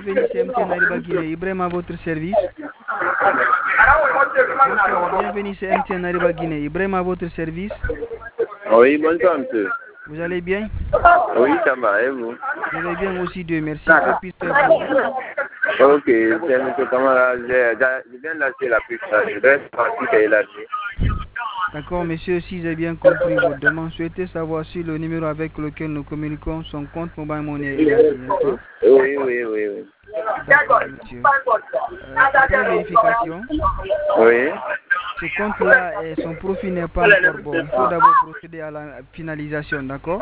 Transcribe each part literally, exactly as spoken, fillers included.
bienvenue chez M T N Ariba Guinée. Ibrahim à votre service. Bonsoir, bienvenue chez M T N Ariba Guinée. Ibrahim à votre service. Oui, bonsoir, monsieur. Vous allez bien? Oui, ça va, et vous? Je vais bien aussi, Dieu merci. Que puis-je faire pour vous? Ok, c'est monsieur Kamara. Je viens de lâcher la piste. Je vais partir et lâcher. D'accord, monsieur, si j'ai bien compris votre demande, souhaitez savoir si le numéro avec lequel nous communiquons son compte mobile money est élargi, n'est-ce pas? Oui, oui, oui, oui. D'accord, monsieur. Euh, après vérification, Oui. ce compte-là, et son profil n'est pas encore bon. Il faut d'abord procéder à la finalisation, d'accord?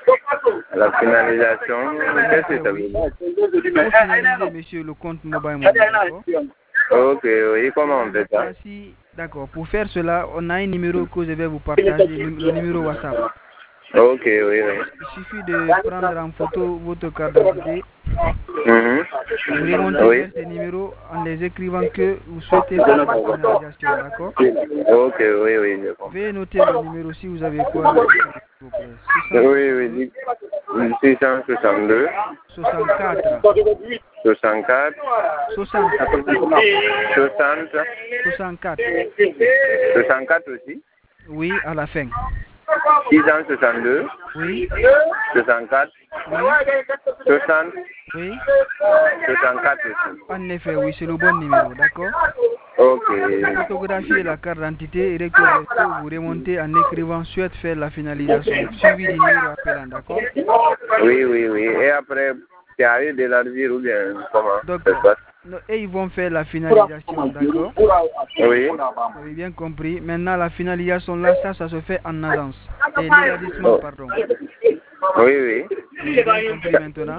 La finalisation, qu'est-ce que ça veut Oui. dire? Il faut finaliser, monsieur, le compte mobile money, d'accord? Ok, oui, comment on fait ça? Voici, d'accord. Pour faire cela, on a un numéro que je vais vous partager, le le numéro WhatsApp. Ok, oui, oui. Il suffit de prendre en photo votre carte d'identité. Mhm. Vous remontez Oui. vers ces numéros en les écrivant que vous souhaitez faire la finalisation, d'accord? Ok, oui, oui, je comprends. Veuillez noter le numéro si vous avez quoi noter, s'il vous plaît. Oui, oui, six cent soixante-deux, soixante-quatre. soixante-quatre, soixante. soixante, soixante-quatre. soixante-quatre aussi, Oui, à la fin. six cent soixante-deux, Oui, soixante-quatre, oui, soixante, oui. soixante-quatre aussi. En effet, oui, c'est le bon numéro, d'accord? Ok. Photographiez la carte d'identité et recto verso, vous remontez en écrivant souhaite faire la finalisation, suivi du numéro appelant, d'accord? Oui, oui, oui. Et après, tu arrives d'élargir ou bien comment Donc, ça se passe? non, et ils vont faire la finalisation, d'accord? Oui. Vous avez bien compris. Maintenant, la finalisation, là, ça, ça se fait en agence. Et l'élargissement, pardon. Oui, oui. Vous avez bien compris maintenant?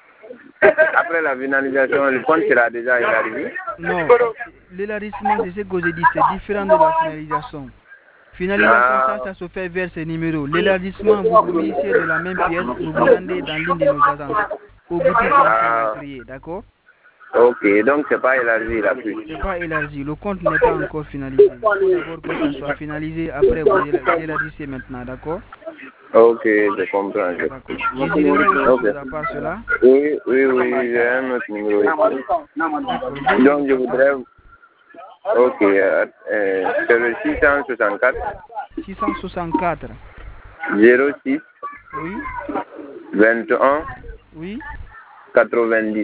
Après la finalisation, le compte sera déjà élargi? Non, l'élargissement, c'est ce que j'ai dit, c'est différent de la finalisation. Finalisation, ça, ça se fait vers ces numéros. L'élargissement, vous vous munissez de la même pièce, vous vous rendez dans l'une de nos agences, au boutique M T N à créer, d'accord? Ok, donc c'est pas élargi la plus. C'est pas élargi, le compte n'est pas encore finalisé. Il faut d'abord que ça soit finalisé, après vous élargissez maintenant, d'accord? Ok, je comprends. Je... D'accord. Désirez-vous autre Ok. chose à part cela? Oui, oui, oui, j'ai un autre numéro ici. D'accord. Donc je voudrais... Ok, euh, euh, c'est le six cent soixante-quatre, six cent soixante-quatre. zéro six, Oui, vingt et un, oui. quatre-vingt-dix.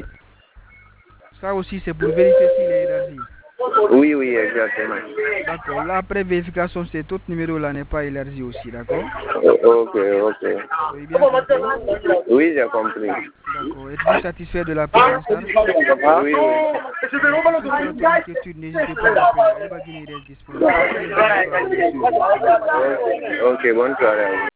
Ça aussi, c'est pour vérifier s'il est élargi. Oui, oui, exactement. D'accord. Là, après vérification, cet autre numéro-là n'est pas élargi aussi, d'accord? Ok, ok. Vous avez bien compris? Oui, j'ai compris. D'accord. Êtes-vous satisfait de la prise en charge? Oui, oui. Si vous avez toute inquiétude, n'hésitez pas à m'appeler. Ariba Guinée reste disponible. Très bonne soirée, monsieur. Ok, bonne soirée.